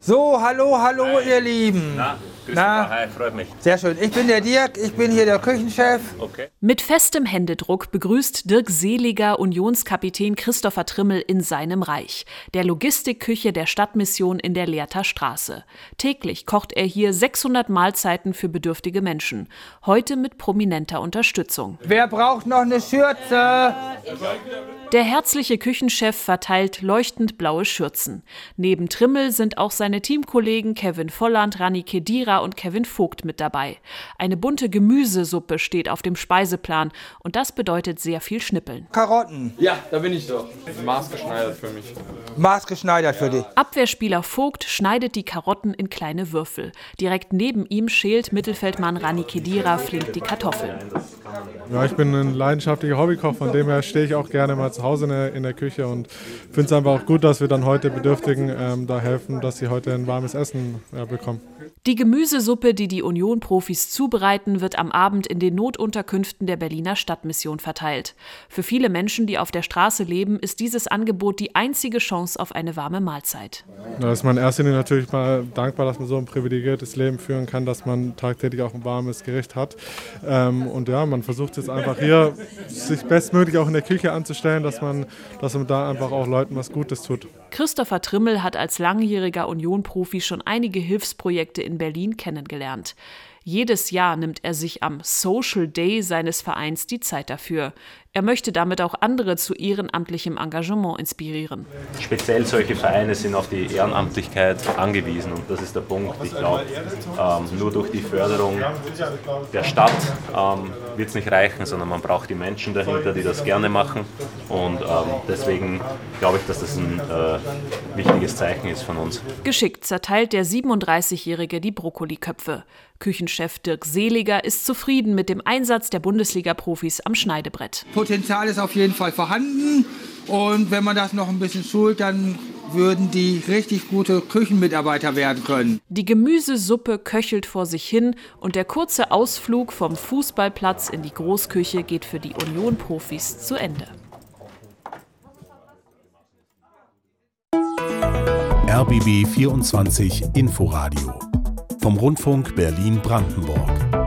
So, hallo, Hi. ihr Lieben. Hi, freut mich. Sehr schön. Ich bin der Dirk, ich bin hier der Küchenchef. Okay. Mit festem Händedruck begrüßt Dirk Seliger Unionskapitän Christopher Trimmel in seinem Reich, der Logistikküche der Stadtmission in der Lehrter Straße. Täglich kocht er hier 600 Mahlzeiten für bedürftige Menschen. Heute mit prominenter Unterstützung. Wer braucht noch eine Schürze? Der herzliche Küchenchef verteilt leuchtend blaue Schürzen. Neben Trimmel sind auch seine Teamkollegen Kevin Volland, Rani Kedira und Kevin Vogt mit dabei. Eine bunte Gemüsesuppe steht auf dem Speiseplan und das bedeutet sehr viel Schnippeln. Karotten. Ja, da bin ich doch. Maßgeschneidert für mich. Maßgeschneidert für dich. Abwehrspieler Vogt schneidet die Karotten in kleine Würfel. Direkt neben ihm schält Mittelfeldmann Rani Kedira flink die Kartoffeln. Ja, ich bin ein leidenschaftlicher Hobbykoch, von dem her stehe ich auch gerne mal zu Hause in der Küche und finde es einfach auch gut, dass wir dann heute Bedürftigen da helfen, dass sie heute ein warmes Essen bekommen. Die Gemüsesuppe, die die Union-Profis zubereiten, wird am Abend in den Notunterkünften der Berliner Stadtmission verteilt. Für viele Menschen, die auf der Straße leben, ist dieses Angebot die einzige Chance auf eine warme Mahlzeit. Da ist man in erster Linie natürlich mal dankbar, dass man so ein privilegiertes Leben führen kann, dass man tagtäglich auch ein warmes Gericht hat. Und ja, man versucht jetzt einfach hier, sich bestmöglich auch in der Küche anzustellen, dass man da einfach auch Leuten was Gutes tut. Christopher Trimmel hat als langjähriger Union-Profi schon einige Hilfsprojekte in Berlin kennengelernt. Jedes Jahr nimmt er sich am Social Day seines Vereins die Zeit dafür. Er möchte damit auch andere zu ehrenamtlichem Engagement inspirieren. Speziell solche Vereine sind auf die Ehrenamtlichkeit angewiesen und das ist der Punkt. Ich glaube, nur durch die Förderung der Stadt wird es nicht reichen, sondern man braucht die Menschen dahinter, die das gerne machen und deswegen glaube ich, dass das ein wichtiges Zeichen ist von uns. Geschickt zerteilt der 37-Jährige die Brokkoliköpfe. Küchenchef Dirk Seliger ist zufrieden mit dem Einsatz der Bundesliga-Profis am Schneidebrett. Potenzial ist auf jeden Fall vorhanden. Und wenn man das noch ein bisschen schult, dann würden die richtig gute Küchenmitarbeiter werden können. Die Gemüsesuppe köchelt vor sich hin und der kurze Ausflug vom Fußballplatz in die Großküche geht für die Union-Profis zu Ende. RBB 24 Inforadio vom Rundfunk Berlin-Brandenburg.